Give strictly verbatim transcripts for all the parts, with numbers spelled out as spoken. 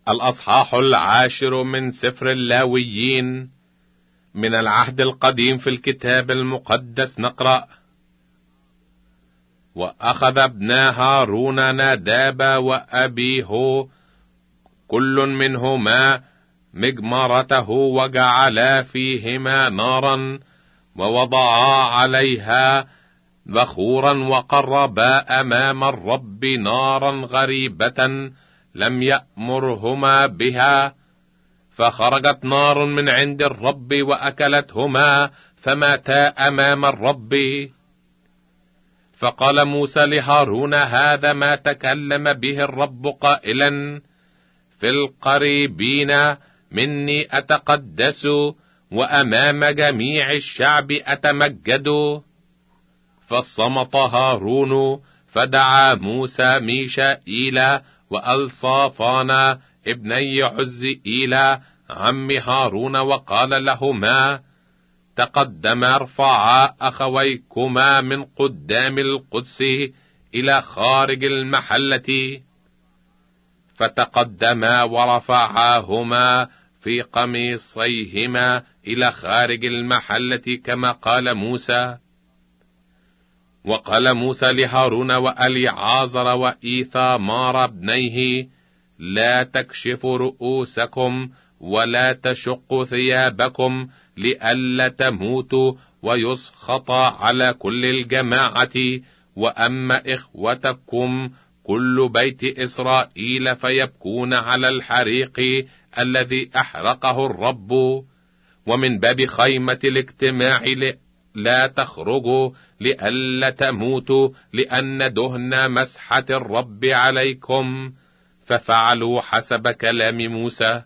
الأصحاح العاشر من سفر اللاويين. من العهد القديم في الكتاب المقدس نقرأ: وأخذ ابنا هارون ناداب وأبيه كل منهما مجمرته وجعلا فيهما نارا ووضعا عليها بخورا وقربا أمام الرب نارا غريبة لم يأمرهما بها، فخرجت نار من عند الرب وأكلتهما فماتا أمام الرب. فقال موسى لهارون: هذا ما تكلم به الرب قائلا: في القريبين مني أتقدس وأمام جميع الشعب أتمجد. فصمت هارون، فدعا موسى ميشائيل وألصافان ابني عزئيل عم هارون وقال لهما: تقدما ارفعا أخويكما من قدام القدس إلى خارج المحلة. فتقدما ورفعاهما في قميصيهما إلى خارج المحلة كما قال موسى. وقال موسى لهارون وأليعازر وإيثامار ابنيه: لا تكشفوا رؤوسكم ولا تشقوا ثيابكم لئلا تموتوا ويسخط على كل الجماعة، وأما إخوتكم كل بيت إسرائيل فيبكون على الحريق الذي أحرقه الرب. ومن باب خيمة الاجتماع لا تخرجوا لئلا تموتوا، لأن دهن مسحة الرب عليكم. ففعلوا حسب كلام موسى.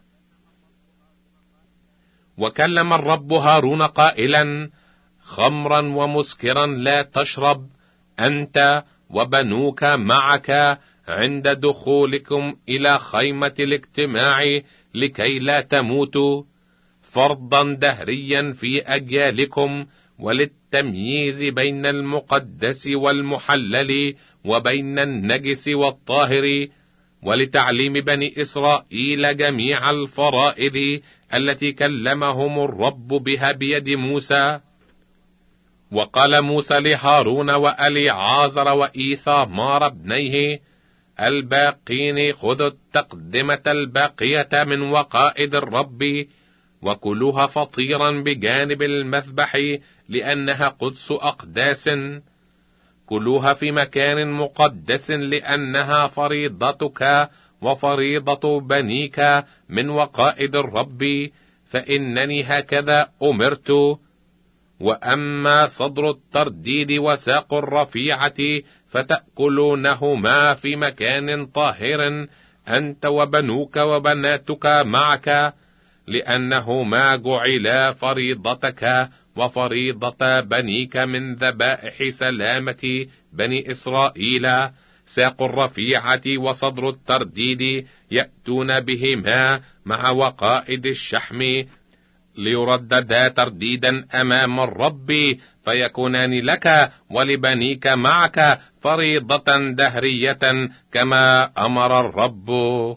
وكلم الرب هارون قائلا: خمرا ومسكرا لا تشرب أنت وبنوك معك عند دخولكم إلى خيمة الاجتماع لكي لا تموتوا، فرضا دهريا في أجيالكم، وللتمييز بين المقدس والمحلل وبين النجس والطاهر، ولتعليم بني إسرائيل جميع الفرائض التي كلمهم الرب بها بيد موسى. وقال موسى لهارون وأليعازر وإيثامار ابنيه الباقين: خذوا التقدمة الباقية من وقائد الرب وكلوها فطيرا بجانب المذبح، لأنها قدس أقداس. كلوها في مكان مقدس، لأنها فريضتك وفريضة بنيك من وقائد الرب، فإنني هكذا أمرت. وأما صدر الترديد وساق الرفيعة فتأكلونهما في مكان طاهر أنت وبنوك وبناتك معك، لأنهما جعلا فريضتك وفريضة بنيك من ذبائح سلامة بني إسرائيل. ساق الرفيعة وصدر الترديد يأتون بهما مع وقائد الشحم، ليرددا ترديدا أمام الرب، فيكونان لك ولبنيك معك فريضة دهرية كما أمر الرب.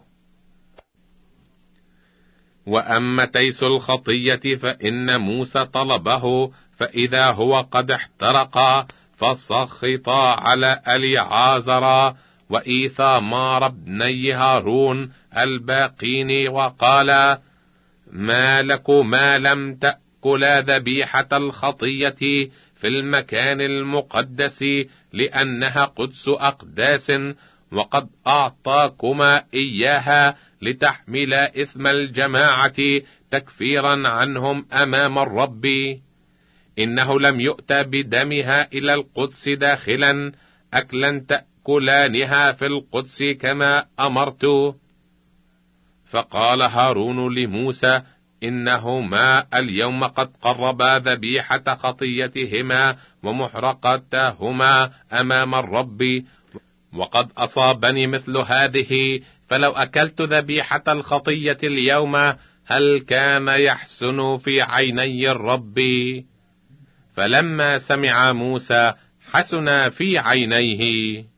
وأما تيس الخطية فإن موسى طلبه، فإذا هو قد احترق، فسخط على أليعازر وإيثامار ابني هارون الباقين وقال: ما لكما لم تأكلا ذبيحة الخطية في المكان المقدس، لأنها قدس أقداس، وقد أعطاكما إياها لتحملا إثم الجماعة تكفيرا عنهم أمام الرب. إنه لم يؤتى بدمها إلى القدس داخلا، أكلا تأكلانها في القدس كما أمرت. فقال هارون لموسى: إنهما اليوم قد قربا ذبيحة خطيتهما ومحرقتهما أمام الرب، وقد أصابني مثل هذه، فلو أكلت ذبيحة الخطية اليوم هل كان يحسن في عيني الرب؟ فلما سمع موسى حسن في عينيه.